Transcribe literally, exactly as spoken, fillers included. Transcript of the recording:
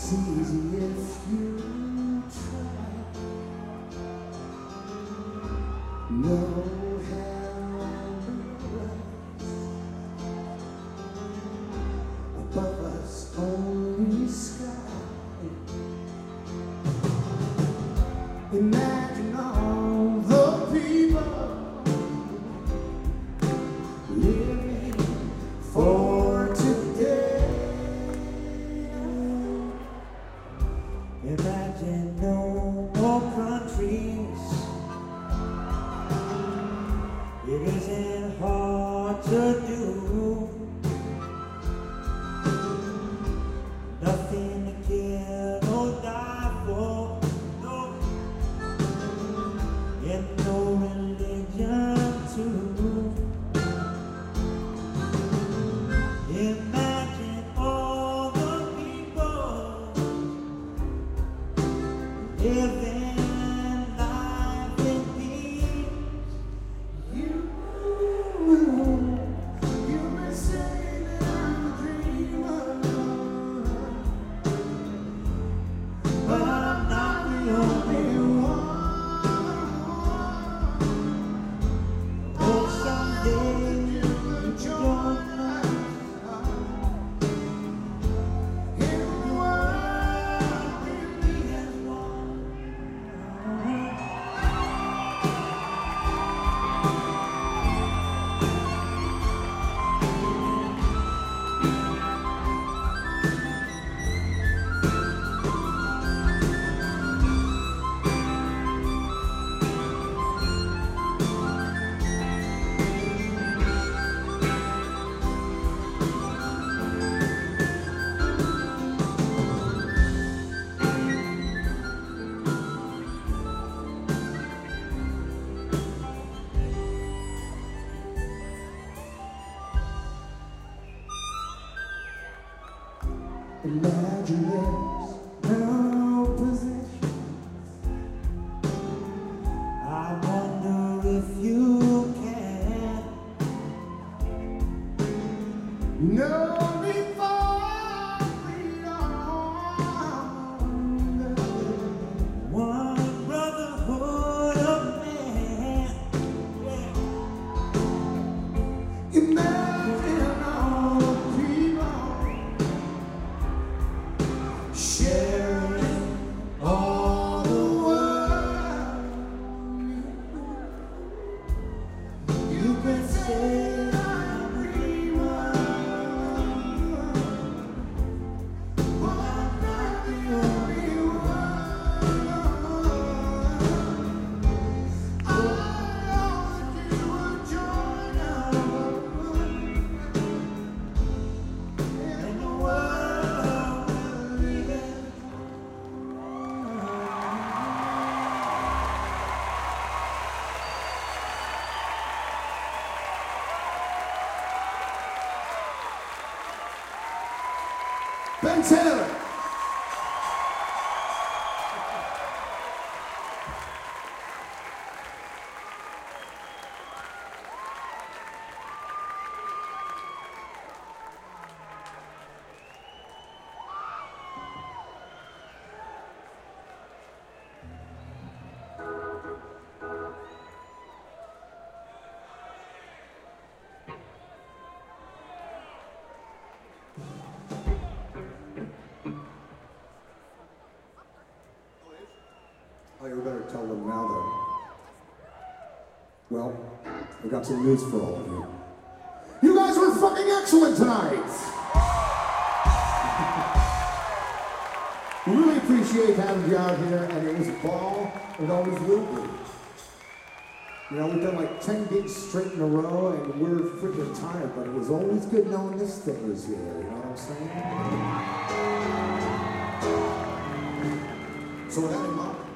It's easy if you try. No hell above us, only sky. Imagine all the people living for today. Imagine no more countries. It isn't hard to do. Nothing to kill or die for. No. And no religion too. Imagine all the people living life in peace. You, you may say that I'm a dreamer, But I'm not the only one. Oh, someday you don't know. in the world He has won. Imagine there's no position. I wonder if you can. No before we are One brotherhood of man. Yeah. imagine all people sharing all the world. You can say I'm a dreamer, but I'm not the only one. All I do is join up. In the world we're living. Ben Taylor. Oh, you better tell them now, though. Well, I've got some news for all of you. You guys were fucking excellent tonight! We really appreciate having you out here, and it was a ball, and it always will be. You know, we've done like ten gigs straight in a row, and we're freaking tired, but it was always good knowing this thing was here, you know what I'm saying? So with that in mind,